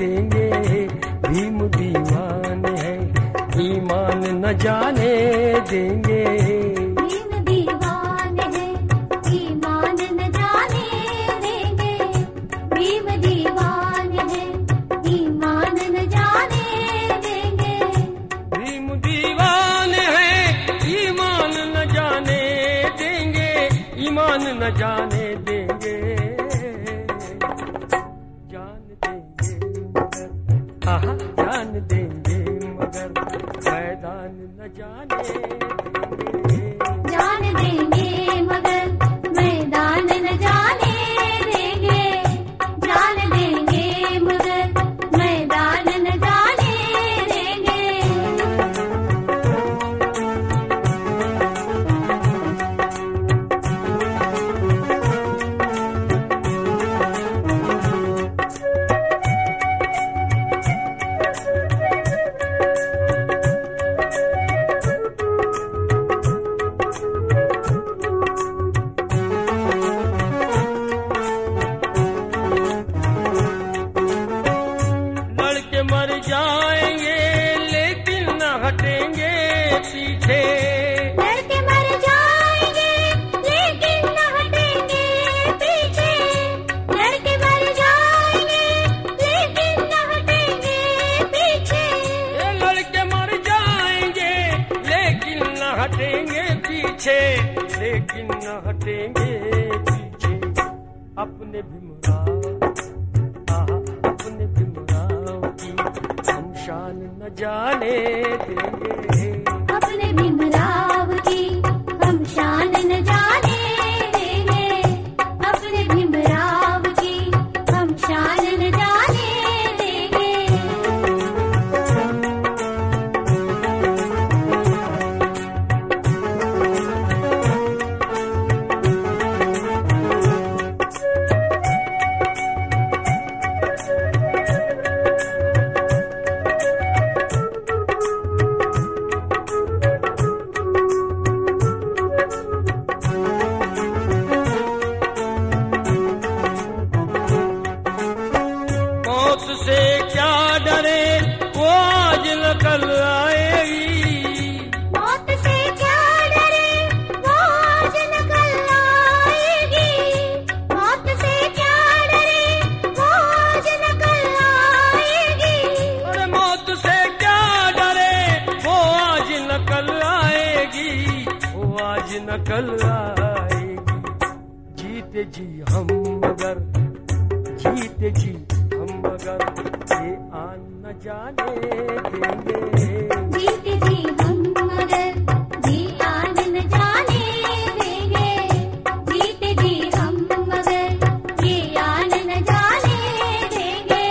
देंगे। भीम दीवाने हैं, ईमान न जाने देंगे। भीम दीवाने हैं, ईमान न जाने देंगे। भीम दीवाने हैं, ईमान न जाने देंगे। भीम दीवाने हैं, ईमान न जाने देंगे। ईमान न जाने देंगे। जान देंगे मगर, आहा जान देंगे मगर मैदान न जाने देंगे। जान देंगे मगर मैदान न जाने देंगे। जान देंगे मगर मैदान न जाने देंगे। लड़के मर जाएंगे लेकिन न हटेंगे पीछे। लड़के मर जाएंगे लेकिन न हटेंगे पीछे। लड़के मर जाएंगे लेकिन न हटेंगे पीछे। ये लड़के मर जाएंगे लेकिन न हटेंगे पीछे। लेकिन न हटेंगे पीछे। अपने भीमराव, आहा अपने भीमराव की हम शान न जाने देंगे। अपने भीमराव की हम शान न जाने देंगे। अपने भीमराव की हम शान न जाने देंगे। मौत से क्या डरे वो आज निकल आएगी। मौत से क्या डरे वो आज निकल आएगी। मौत से क्या डरे वो आज निकल आएगी। अरे मौत से क्या डरे वो आज निकल आएगी। वो आज निकल आएगी। जीते जी हम मगर, जीते जी हम मगर ये आन न जाने देंगे। जीते जी हम मगर जी आन न जाने देंगे। जीते जी हम मगर ये आन न जाने देंगे।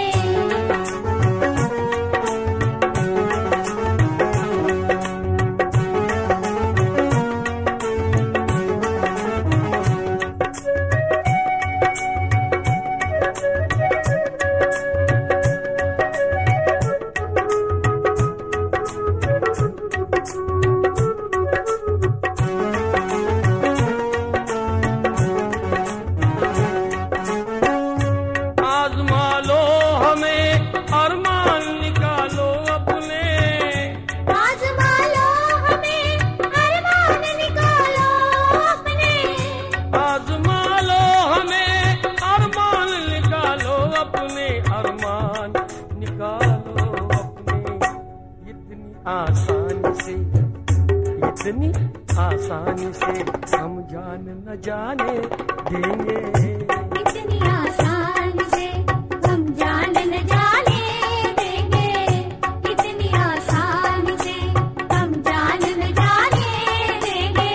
आजमा लो हमें अरमान निकालो अपने। आजमा लो हमें अरमान निकालो अपने। आजमा लो हमें अरमान निकालो अपने। अरमान निकालो अपने। इतनी आसानी से, इतनी आसानी से हम जान न जाने देंगे। इतनी आसान से हम जान न जाने देंगे। इतनी आसान से हम जान न जाने देंगे।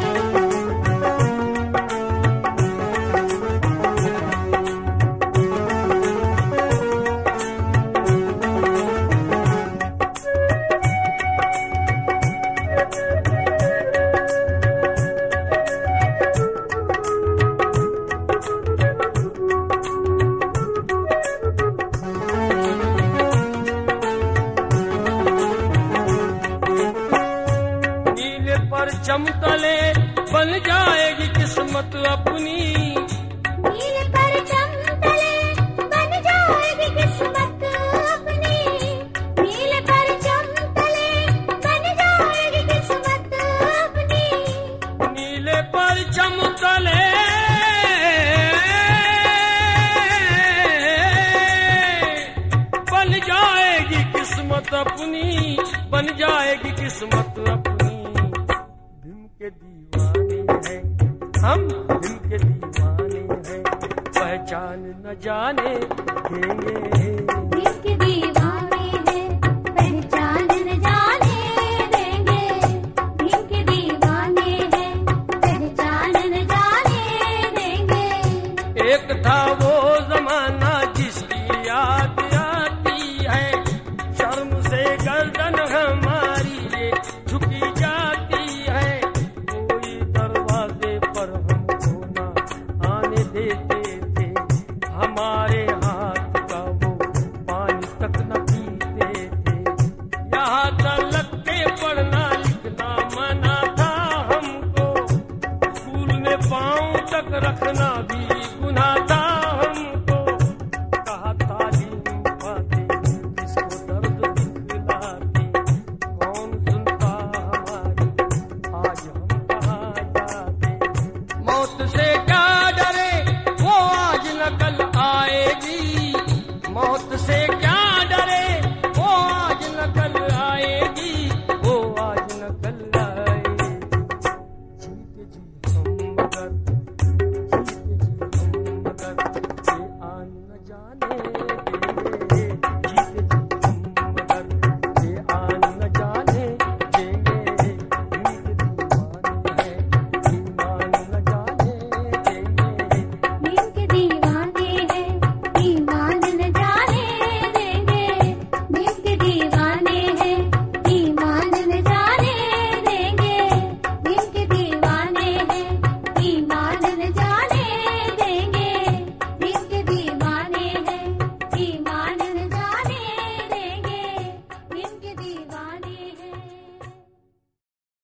चमतले बन जाएगी किस्मत अपनी। नील परचम तले बन जाएगी किस्मत किस्मत अपनी बन जाएगी किस्मत अपनी। भीम के दीवाने हैं हम, भीम के दीवाने हैं, पहचान न जाने देंगे।